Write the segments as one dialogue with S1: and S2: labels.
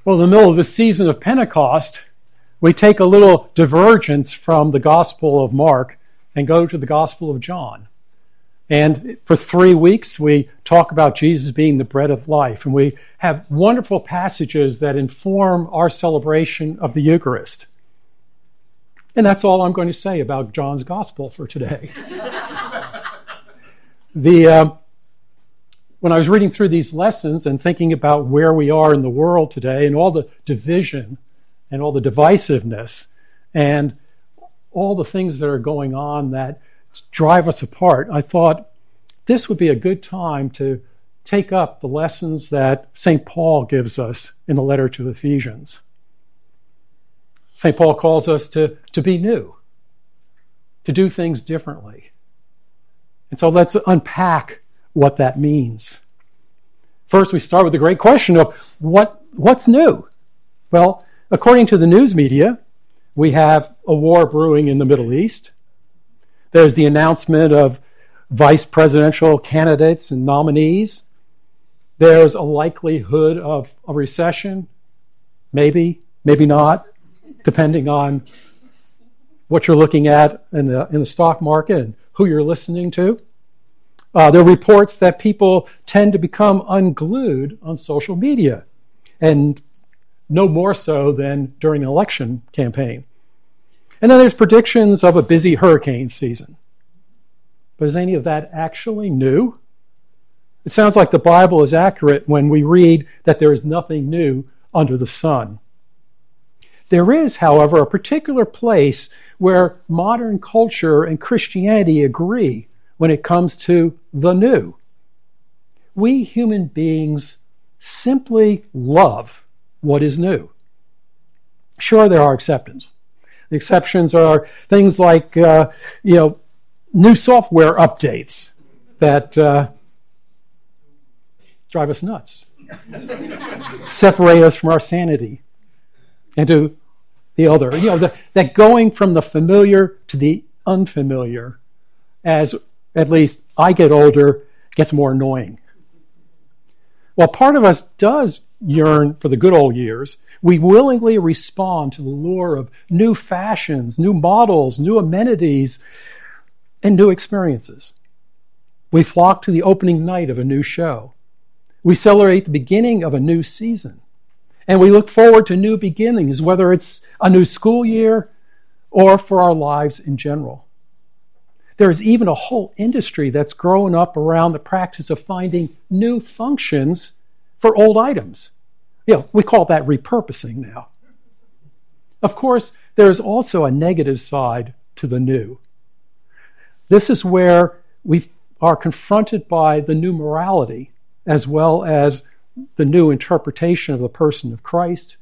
S1: Well, in the middle of the season of Pentecost, we take a little divergence from the Gospel of Mark and go to the Gospel of John. And for 3 weeks, we talk about Jesus being the bread of life. And we have wonderful passages that inform our celebration of the Eucharist. And that's all I'm going to say about John's Gospel for today. When I was reading through these lessons and thinking about where we are in the world today and all the division and all the divisiveness and all the things that are going on that drive us apart, I thought this would be a good time to take up the lessons that St. Paul gives us in the letter to Ephesians. St. Paul calls us to be new, to do things differently. And so let's unpack what that means. First, we start with the great question of what's new? Well, according to the news media, we have a war brewing in the Middle East. There's the announcement of vice presidential candidates and nominees. There's a likelihood of a recession, maybe not, depending on what you're looking at in the stock market and who you're listening to. There are reports that people tend to become unglued on social media, and no more so than during an election campaign. And then there's predictions of a busy hurricane season. But is any of that actually new? It sounds like the Bible is accurate when we read that there is nothing new under the sun. There is, however, a particular place where modern culture and Christianity agree when it comes to the new. We human beings simply love what is new. Sure, there are exceptions. The exceptions are things like, new software updates that drive us nuts, separate us from our sanity, and to the other. That going from the familiar to the unfamiliar, as at least I get older, gets more annoying. While part of us does yearn for the good old years, we willingly respond to the lure of new fashions, new models, new amenities, and new experiences. We flock to the opening night of a new show. We celebrate the beginning of a new season. And we look forward to new beginnings, whether it's a new school year or for our lives in general. There is even a whole industry that's grown up around the practice of finding new functions for old items. We call that repurposing now. Of course, there is also a negative side to the new. This is where we are confronted by the new morality as well as the new interpretation of the person of Christ,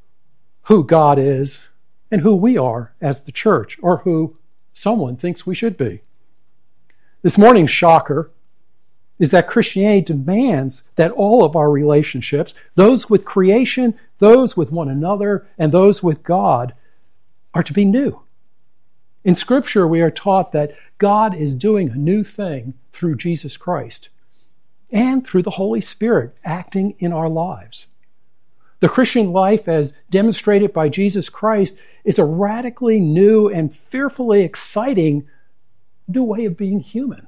S1: who God is, and who we are as the church, or who someone thinks we should be. This morning's shocker is that Christianity demands that all of our relationships, those with creation, those with one another, and those with God, are to be new. In Scripture, we are taught that God is doing a new thing through Jesus Christ and through the Holy Spirit acting in our lives. The Christian life, as demonstrated by Jesus Christ, is a radically new and fearfully exciting new way of being human.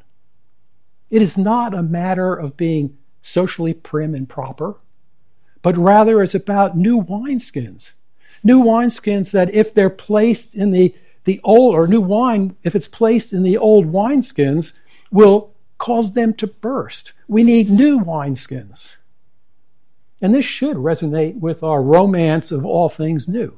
S1: It is not a matter of being socially prim and proper, but rather is about new wineskins. New wineskins that if they're placed in the old, or new wine, if it's placed in the old wineskins, will cause them to burst. We need new wineskins. And this should resonate with our romance of all things new.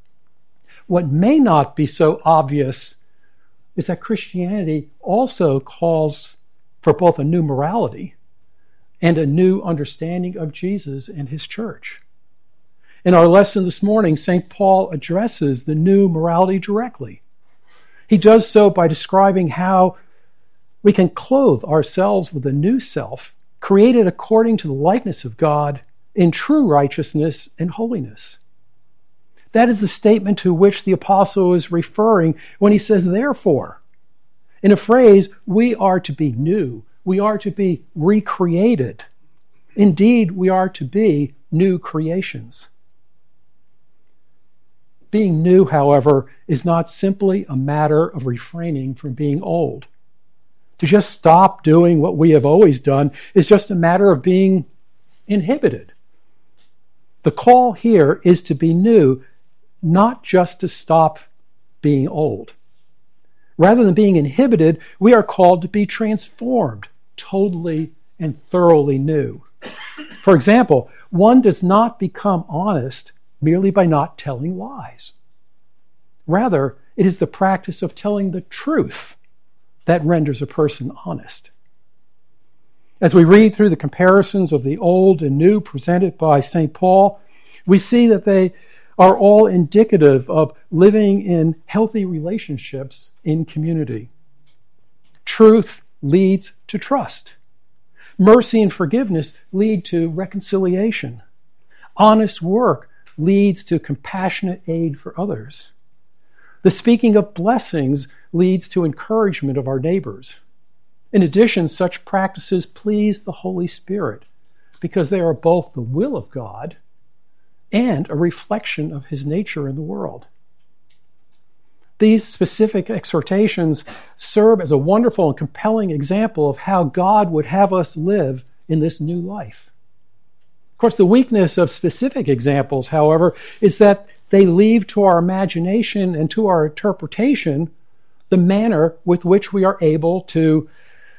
S1: What may not be so obvious is that Christianity also calls for both a new morality and a new understanding of Jesus and his church. In our lesson this morning, St. Paul addresses the new morality directly. He does so by describing how we can clothe ourselves with a new self, created according to the likeness of God, in true righteousness and holiness. That is the statement to which the apostle is referring when he says, therefore. In a phrase, we are to be new. We are to be recreated. Indeed, we are to be new creations. Being new, however, is not simply a matter of refraining from being old. To just stop doing what we have always done is just a matter of being inhibited. The call here is to be new, not just to stop being old. Rather than being inhibited, we are called to be transformed, totally and thoroughly new. For example, one does not become honest merely by not telling lies. Rather, it is the practice of telling the truth that renders a person honest. As we read through the comparisons of the old and new presented by St. Paul, we see that they are all indicative of living in healthy relationships in community. Truth leads to trust. Mercy and forgiveness lead to reconciliation. Honest work leads to compassionate aid for others. The speaking of blessings leads to encouragement of our neighbors. In addition, such practices please the Holy Spirit because they are both the will of God and a reflection of his nature in the world. These specific exhortations serve as a wonderful and compelling example of how God would have us live in this new life. Of course, the weakness of specific examples, however, is that they leave to our imagination and to our interpretation the manner with which we are able to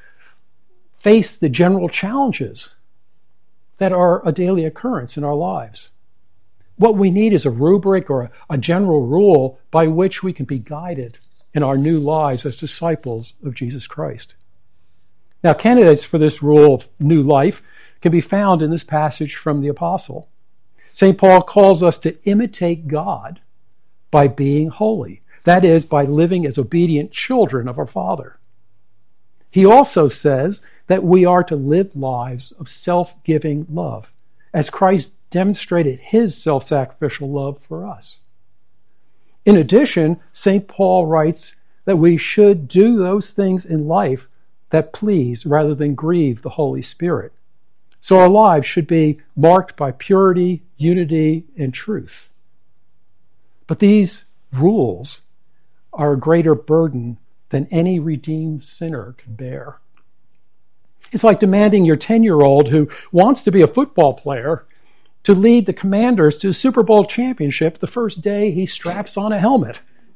S1: face the general challenges that are a daily occurrence in our lives. What we need is a rubric or a general rule by which we can be guided in our new lives as disciples of Jesus Christ. Now, candidates for this rule of new life can be found in this passage from the Apostle. St. Paul calls us to imitate God by being holy. That is, by living as obedient children of our Father. He also says that we are to live lives of self-giving love, as Christ demonstrated his self-sacrificial love for us. In addition, St. Paul writes that we should do those things in life that please rather than grieve the Holy Spirit. So our lives should be marked by purity, unity, and truth. But these rules are a greater burden than any redeemed sinner can bear. It's like demanding your 10-year-old who wants to be a football player to lead the Commanders to a Super Bowl championship the first day he straps on a helmet.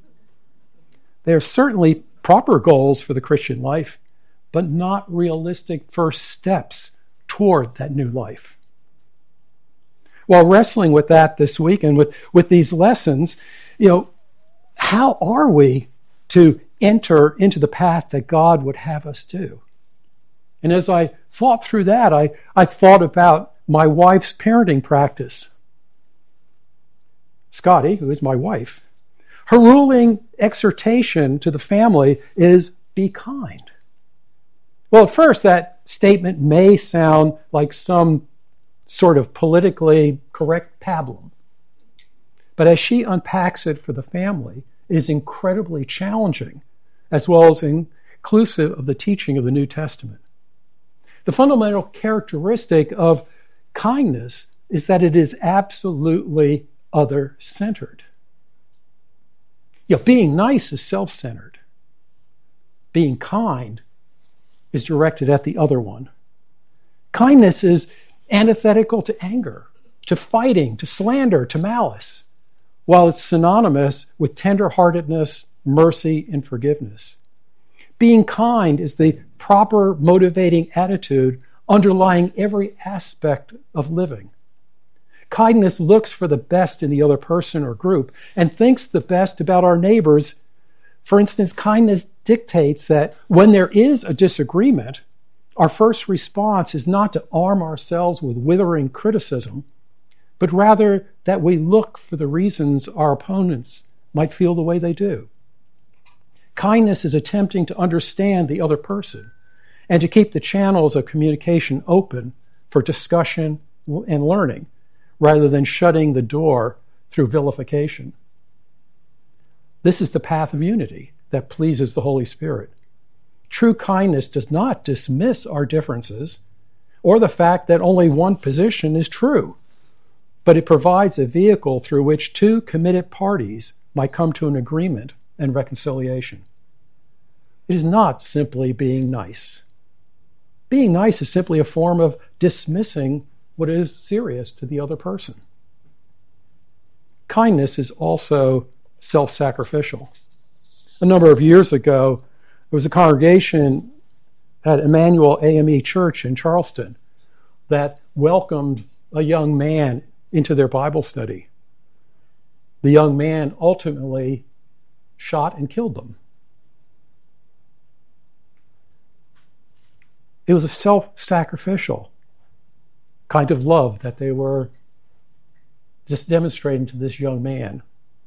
S1: They are certainly proper goals for the Christian life, but not realistic first steps toward that new life. While wrestling with that this week and with these lessons, how are we to enter into the path that God would have us do? And as I thought through that, I thought about my wife's parenting practice. Scotty, who is my wife, her ruling exhortation to the family is be kind. Well, at first, that statement may sound like some sort of politically correct pablum. But as she unpacks it for the family, it is incredibly challenging, as well as inclusive of the teaching of the New Testament. The fundamental characteristic of kindness is that it is absolutely other-centered. Being nice is self-centered. Being kind is directed at the other one. Kindness is antithetical to anger, to fighting, to slander, to malice, while it's synonymous with tender-heartedness, mercy, and forgiveness. Being kind is the proper motivating attitude underlying every aspect of living. Kindness looks for the best in the other person or group and thinks the best about our neighbors. For instance, kindness dictates that when there is a disagreement, our first response is not to arm ourselves with withering criticism, but rather that we look for the reasons our opponents might feel the way they do. Kindness is attempting to understand the other person and to keep the channels of communication open for discussion and learning, rather than shutting the door through vilification. This is the path of unity that pleases the Holy Spirit. True kindness does not dismiss our differences or the fact that only one position is true, but it provides a vehicle through which two committed parties might come to an agreement and reconciliation. It is not simply being nice. Being nice is simply a form of dismissing what is serious to the other person. Kindness is also self-sacrificial. A number of years ago, there was a congregation at Emmanuel AME Church in Charleston that welcomed a young man into their Bible study. The young man ultimately shot and killed them. It was a self-sacrificial kind of love that they were just demonstrating to this young man.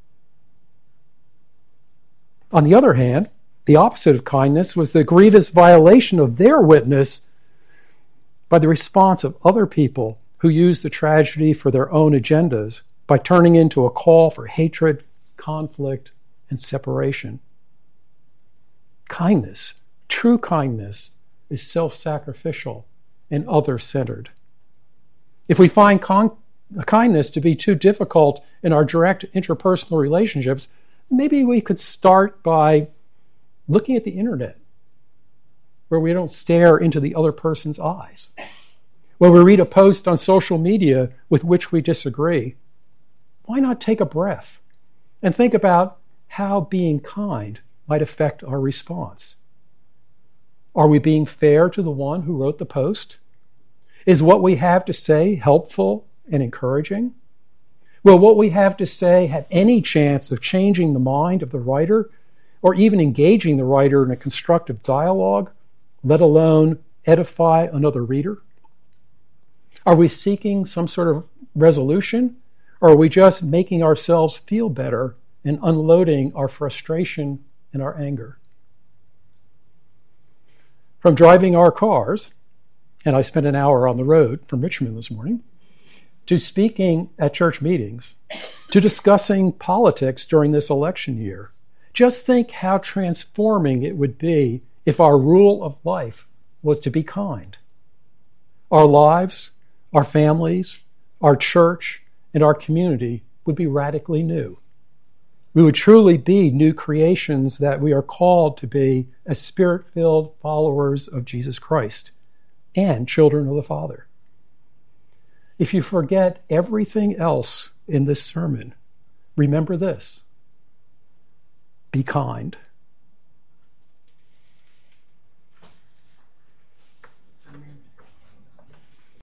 S1: On the other hand, the opposite of kindness was the grievous violation of their witness by the response of other people who used the tragedy for their own agendas by turning into a call for hatred, conflict, and separation. Kindness, true kindness, is self-sacrificial and other-centered. If we find kindness to be too difficult in our direct interpersonal relationships, maybe we could start by looking at the internet, where we don't stare into the other person's eyes. When we read a post on social media with which we disagree, why not take a breath and think about how being kind might affect our response? Are we being fair to the one who wrote the post? Is what we have to say helpful and encouraging? Will what we have to say have any chance of changing the mind of the writer or even engaging the writer in a constructive dialogue, let alone edify another reader? Are we seeking some sort of resolution, or are we just making ourselves feel better and unloading our frustration and our anger? From driving our cars, and I spent an hour on the road from Richmond this morning, to speaking at church meetings, to discussing politics during this election year, just think how transforming it would be if our rule of life was to be kind. Our lives, our families, our church, and our community would be radically new. We would truly be new creations that we are called to be as Spirit-filled followers of Jesus Christ and children of the Father. If you forget everything else in this sermon, remember this: be kind.